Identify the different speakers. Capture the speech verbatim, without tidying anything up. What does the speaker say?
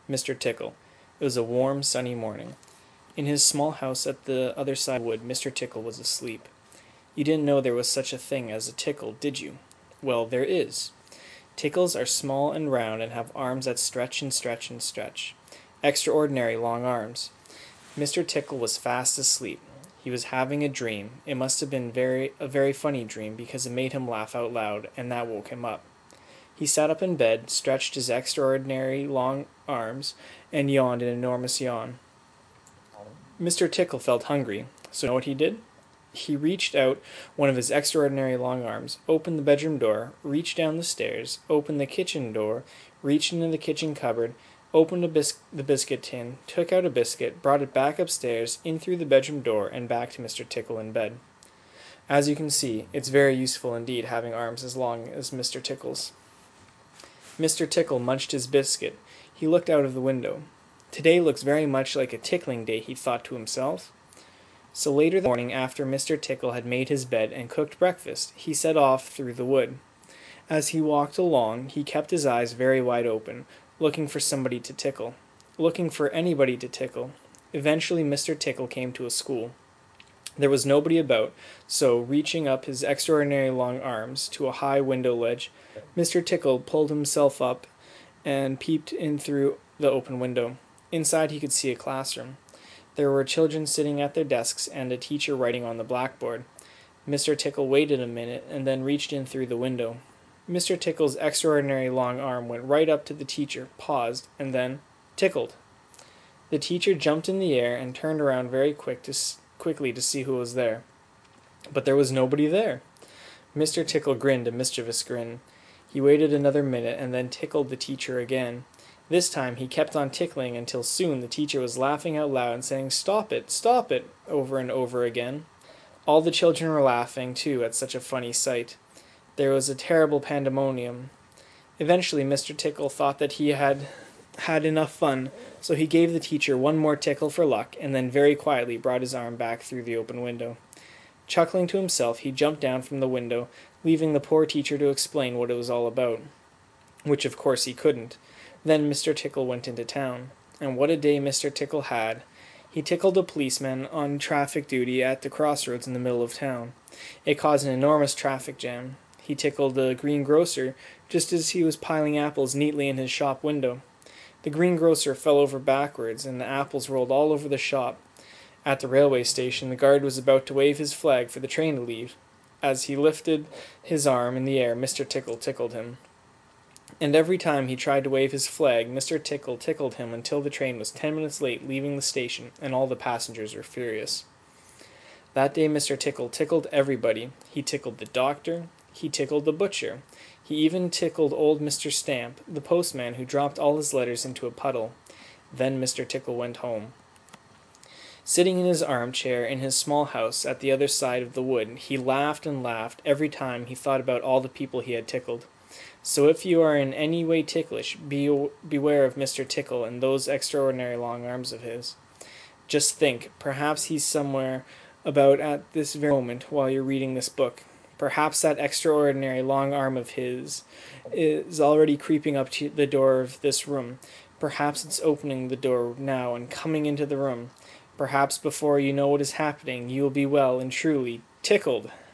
Speaker 1: Mister Tickle. It was a warm, sunny morning. In his small house at the other side of the wood, Mister Tickle was asleep. You didn't know there was such a thing as a tickle, did you? Well, there is. Tickles are small and round and have arms that stretch and stretch and stretch. Extraordinary long arms. Mister Tickle was fast asleep. He was having a dream. It must have been very a very funny dream because it made him laugh out loud, and that woke him up. He sat up in bed, stretched his extraordinary long arms, and yawned an enormous yawn. Mister Tickle felt hungry, so you know what he did? He reached out one of his extraordinary long arms, opened the bedroom door, reached down the stairs, opened the kitchen door, reached into the kitchen cupboard, opened a bis- the biscuit tin, took out a biscuit, brought it back upstairs, in through the bedroom door, and back to Mister Tickle in bed. As you can see, it's very useful indeed having arms as long as Mister Tickle's. Mister Tickle munched his biscuit. He looked out of the window. Today looks very much like a tickling day, he thought to himself. So later that morning, after Mister Tickle had made his bed and cooked breakfast, he set off through the wood. As he walked along, he kept his eyes very wide open, looking for somebody to tickle, looking for anybody to tickle. Eventually Mister Tickle came to a school. There was nobody about, so reaching up his extraordinary long arms to a high window ledge, Mister Tickle pulled himself up and peeped in through the open window. Inside he could see a classroom. There were children sitting at their desks and a teacher writing on the blackboard. Mister Tickle waited a minute and then reached in through the window. Mister Tickle's extraordinary long arm went right up to the teacher, paused, and then tickled. The teacher jumped in the air and turned around very quick to s- quickly to see who was there. But there was nobody there. Mister Tickle grinned a mischievous grin. He waited another minute and then tickled the teacher again. This time he kept on tickling until soon the teacher was laughing out loud and saying, "Stop it, stop it," over and over again. All the children were laughing, too, at such a funny sight. There was a terrible pandemonium. Eventually Mister Tickle thought that he had had enough fun, so he gave the teacher one more tickle for luck, and then very quietly brought his arm back through the open window. Chuckling to himself, he jumped down from the window, leaving the poor teacher to explain what it was all about, which of course he couldn't. Then Mister Tickle went into town, and what a day Mister Tickle had. He tickled a policeman on traffic duty at the crossroads in the middle of town. It caused an enormous traffic jam. He tickled the greengrocer just as he was piling apples neatly in his shop window. The greengrocer fell over backwards, and the apples rolled all over the shop. At the railway station, the guard was about to wave his flag for the train to leave. As he lifted his arm in the air, Mister Tickle tickled him. And every time he tried to wave his flag, Mister Tickle tickled him until the train was ten minutes late leaving the station, and all the passengers were furious. That day Mister Tickle tickled everybody. He tickled the doctor. He tickled the butcher. He even tickled old Mister Stamp, the postman who dropped all his letters into a puddle. Then Mister Tickle went home. Sitting in his armchair in his small house at the other side of the wood, he laughed and laughed every time he thought about all the people he had tickled. So if you are in any way ticklish, be, beware of Mister Tickle and those extraordinary long arms of his. Just think, perhaps he's somewhere about at this very moment while you're reading this book. Perhaps that extraordinary long arm of his is already creeping up to the door of this room. Perhaps it's opening the door now and coming into the room. Perhaps before you know what is happening, you will be well and truly tickled.